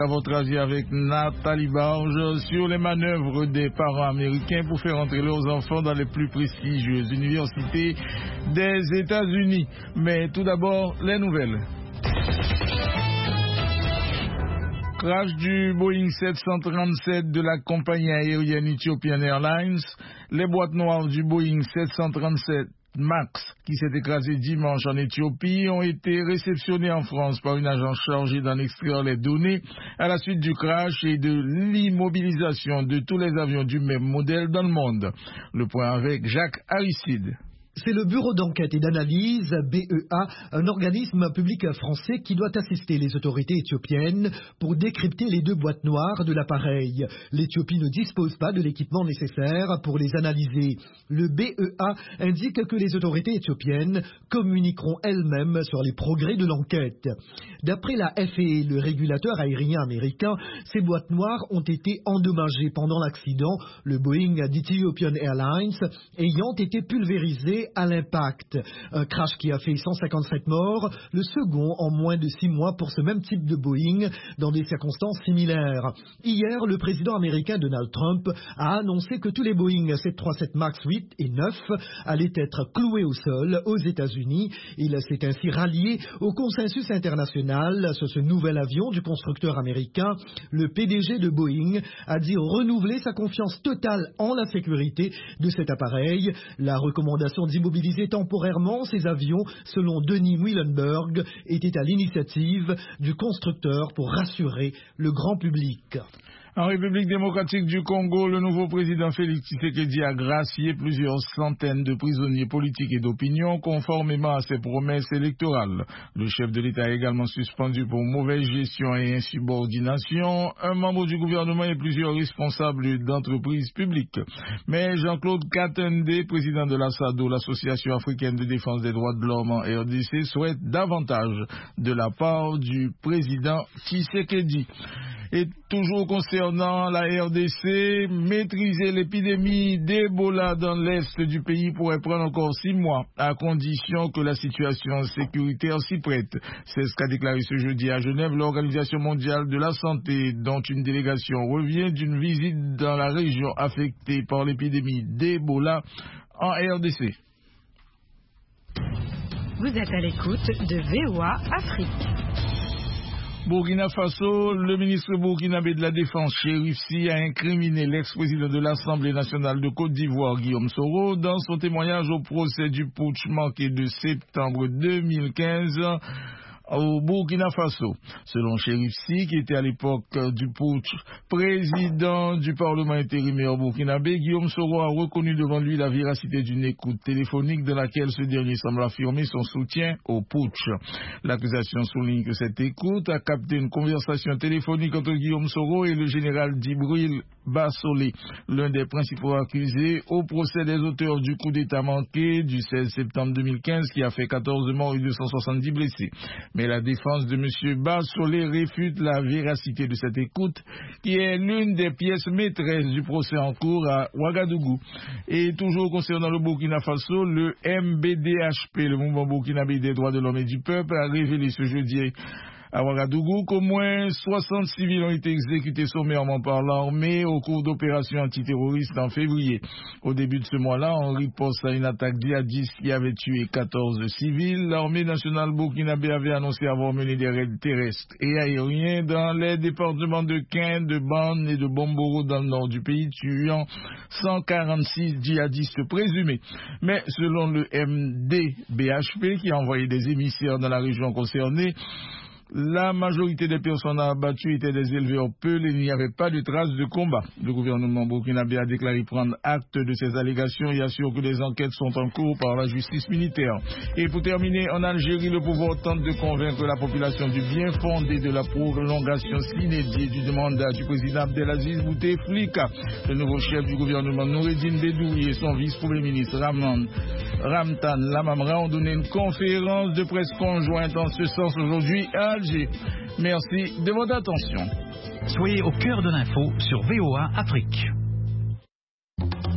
À votre avis avec Nathalie Barge sur les manœuvres des parents américains pour faire entrer leurs enfants dans les plus prestigieuses universités des États-Unis. Mais tout d'abord, les nouvelles. Crash du Boeing 737 de la compagnie aérienne Ethiopian Airlines. Les boîtes noires du Boeing 737 MAX, qui s'est écrasé dimanche en Éthiopie, ont été réceptionnées en France par une agence chargée d'en extraire les données à la suite du crash et de l'immobilisation de tous les avions du même modèle dans le monde. Le point avec Jacques Aristide. C'est le bureau d'enquête et d'analyse, BEA, un organisme public français qui doit assister les autorités éthiopiennes pour décrypter les deux boîtes noires de l'appareil. L'Éthiopie ne dispose pas de l'équipement nécessaire pour les analyser. Le BEA indique que les autorités éthiopiennes communiqueront elles-mêmes sur les progrès de l'enquête. D'après la FAA, le régulateur aérien américain, ces boîtes noires ont été endommagées pendant l'accident, le Boeing d'Ethiopian Airlines ayant été pulvérisé à l'impact. Un crash qui a fait 157 morts, le second en moins de 6 mois pour ce même type de Boeing dans des circonstances similaires. Hier, le président américain Donald Trump a annoncé que tous les Boeing 737 MAX 8 et 9 allaient être cloués au sol aux États-Unis. Il s'est ainsi rallié au consensus international sur ce nouvel avion du constructeur américain. Le PDG de Boeing a dit renouveler sa confiance totale en la sécurité de cet appareil. La recommandation d'immobiliser temporairement ces avions, selon Denis Muilenburg, était à l'initiative du constructeur pour rassurer le grand public. En République démocratique du Congo, le nouveau président Félix Tshisekedi a gracié plusieurs centaines de prisonniers politiques et d'opinion conformément à ses promesses électorales. Le chef de l'État a également suspendu pour mauvaise gestion et insubordination un membre du gouvernement et plusieurs responsables d'entreprises publiques. Mais Jean-Claude Katende, président de l'ASADO, l'Association africaine de défense des droits de l'homme en RDC, souhaite davantage de la part du président Tshisekedi. Et toujours concernant la RDC, maîtriser l'épidémie d'Ebola dans l'est du pays pourrait prendre encore 6 mois, à condition que la situation sécuritaire s'y prête. C'est ce qu'a déclaré ce jeudi à Genève l'Organisation mondiale de la santé, dont une délégation revient d'une visite dans la région affectée par l'épidémie d'Ebola en RDC. Vous êtes à l'écoute de VOA Afrique. Burkina Faso, le ministre burkinabé de la Défense, Chérif Sy, a incriminé l'ex-président de l'Assemblée nationale de Côte d'Ivoire, Guillaume Soro, dans son témoignage au procès du putsch manqué de septembre 2015 au Burkina Faso. Selon Chérif Sy, qui était à l'époque du putsch président du Parlement intérimaire burkinabé, Guillaume Soro a reconnu devant lui la véracité d'une écoute téléphonique dans laquelle ce dernier semble affirmer son soutien au putsch. L'accusation souligne que cette écoute a capté une conversation téléphonique entre Guillaume Soro et le général Djibril Bassolé, l'un des principaux accusés au procès des auteurs du coup d'État manqué du 16 septembre 2015 qui a fait 14 morts et 270 blessés. Mais la défense de M. Bassolé réfute la véracité de cette écoute, qui est l'une des pièces maîtresses du procès en cours à Ouagadougou. Et toujours concernant le Burkina Faso, le MBDHP, le Mouvement burkinabé des droits de l'homme et du peuple, a révélé ce jeudi à Ouagadougou qu'au moins 60 civils ont été exécutés sommairement par l'armée au cours d'opérations antiterroristes en février. Au début de ce mois-là, en riposte à une attaque djihadiste qui avait tué 14 civils, l'armée nationale burkinabé avait annoncé avoir mené des raids terrestres et aériens dans les départements de Kin, de Ban et de Bomboro dans le nord du pays, tuant 146 djihadistes présumés. Mais selon le MDBHP, qui a envoyé des émissaires dans la région concernée, la majorité des personnes abattues étaient des éleveurs peuls et il n'y avait pas de traces de combat. Le gouvernement burkinabé a déclaré prendre acte de ces allégations et assure que des enquêtes sont en cours par la justice militaire. Et pour terminer, en Algérie, le pouvoir tente de convaincre la population du bien fondé de la prolongation sine die du mandat du président Abdelaziz Bouteflika. Le nouveau chef du gouvernement, Noureddine Bedoui, et son vice-premier ministre Ramtan Lamamra ont donné une conférence de presse conjointe en ce sens aujourd'hui à Alger. Merci de votre attention. Soyez au cœur de l'info sur VOA Afrique.